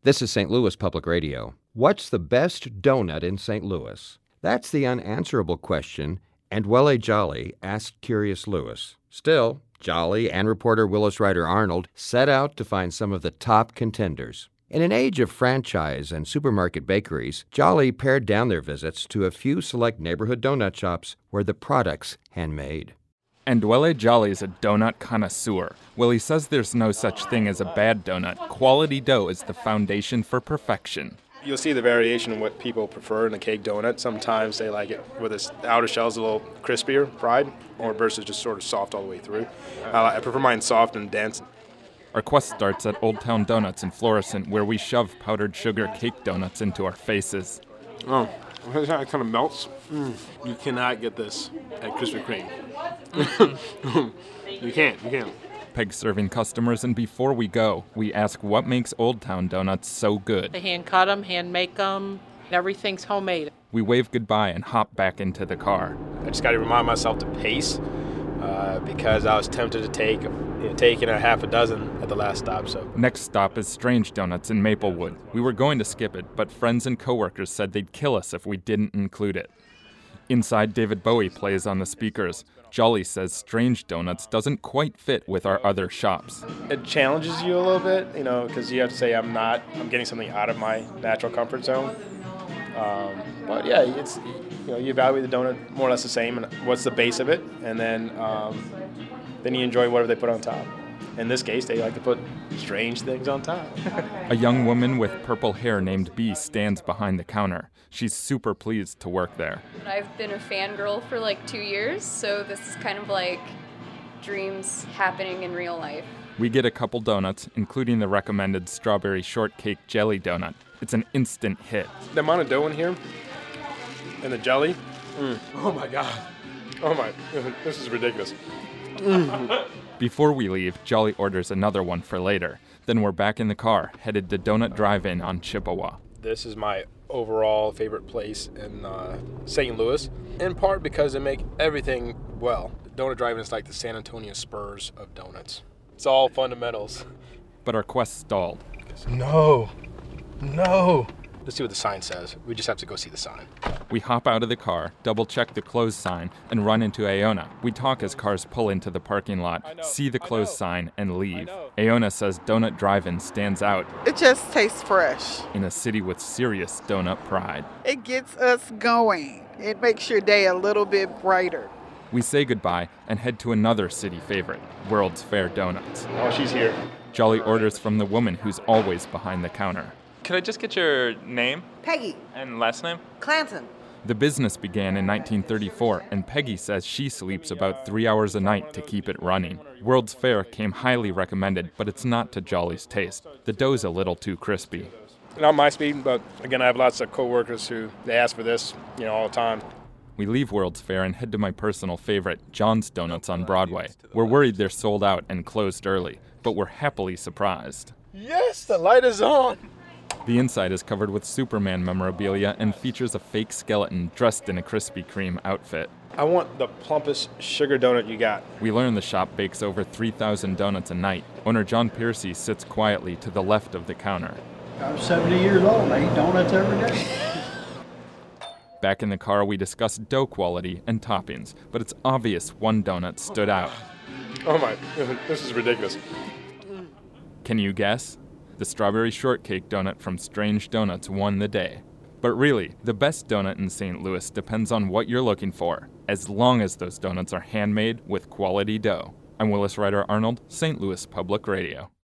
This is St. Louis Public Radio. What's the best donut in St. Louis? That's the unanswerable question Andwele Jolly asked Curious Louis. Still, Jolly and reporter Willis Ryder Arnold set out to find some of the top contenders. In an age of franchise and supermarket bakeries, Jolly pared down their visits to a few select neighborhood donut shops where the product's handmade. Andwele Jolly's a donut connoisseur. Willie says there's no such thing as a bad donut. Quality dough is the foundation for perfection. You'll see the variation in what people prefer in a cake donut. Sometimes they like it with its outer shell's a little crispier, fried, or versus just sort of soft all the way through. I prefer mine soft and dense. Our quest starts at Old Town Donuts in Florissant, where we shove powdered sugar cake donuts into our faces. Oh, it kind of melts. You cannot get this at Krispy Kreme. You can't. Peg's serving customers, and before we go, we ask what makes Old Town Donuts so good. They hand cut them, hand make them. Everything's homemade. We wave goodbye and hop back into the car. I just got to remind myself to pace because I was tempted to take a half a dozen at the last stop. So next stop is Strange Donuts in Maplewood. We were going to skip it, but friends and coworkers said they'd kill us if we didn't include it. Inside, David Bowie plays on the speakers. Jolly says Strange Donuts doesn't quite fit with our other shops. It challenges you a little bit, because you have to say I'm getting something out of my natural comfort zone. But yeah, it's, you evaluate the donut more or less the same, and what's the base of it, and then you enjoy whatever they put on top. In this case, they like to put strange things on top. A young woman with purple hair named Bee stands behind the counter. She's super pleased to work there. I've been a fangirl for like 2 years, so this is kind of like dreams happening in real life. We get a couple donuts, including the recommended strawberry shortcake jelly donut. It's an instant hit. The amount of dough in here and the jelly, oh my God. Oh my, this is ridiculous. Before we leave, Jolly orders another one for later. Then we're back in the car, headed to Donut Drive-In on Chippewa. This is my overall favorite place in St. Louis, in part because they make everything well. Donut Drive-In is like the San Antonio Spurs of donuts. It's all fundamentals. But our quest stalled. No. Let's see what the sign says. We just have to go see the sign. We hop out of the car, double-check the closed sign, and run into Aona. We talk as cars pull into the parking lot, see the closed sign, and leave. Aona says Donut Drive-In stands out. It just tastes fresh. In a city with serious donut pride. It gets us going. It makes your day a little bit brighter. We say goodbye and head to another city favorite, World's Fair Donuts. Oh, she's here. Jolly orders from the woman who's always behind the counter. Could I just get your name? Peggy. And last name? Clanton. The business began in 1934, and Peggy says she sleeps about 3 hours a night to keep it running. World's Fair came highly recommended, but it's not to Jolly's taste. The dough's a little too crispy. Not my speed, but again, I have lots of coworkers who they ask for this, all the time. We leave World's Fair and head to my personal favorite, John's Donuts on Broadway. We're worried they're sold out and closed early, but we're happily surprised. Yes, the light is on! The inside is covered with Superman memorabilia and features a fake skeleton dressed in a Krispy Kreme outfit. I want the plumpest sugar donut you got. We learn the shop bakes over 3,000 donuts a night. Owner John Piercy sits quietly to the left of the counter. I'm 70 years old and I eat donuts every day. Back in the car, we discuss dough quality and toppings, but it's obvious one donut stood out. Oh my, this is ridiculous. Can you guess? The strawberry shortcake donut from Strange Donuts won the day. But really, the best donut in St. Louis depends on what you're looking for, as long as those donuts are handmade with quality dough. I'm Willis Ryder Arnold, St. Louis Public Radio.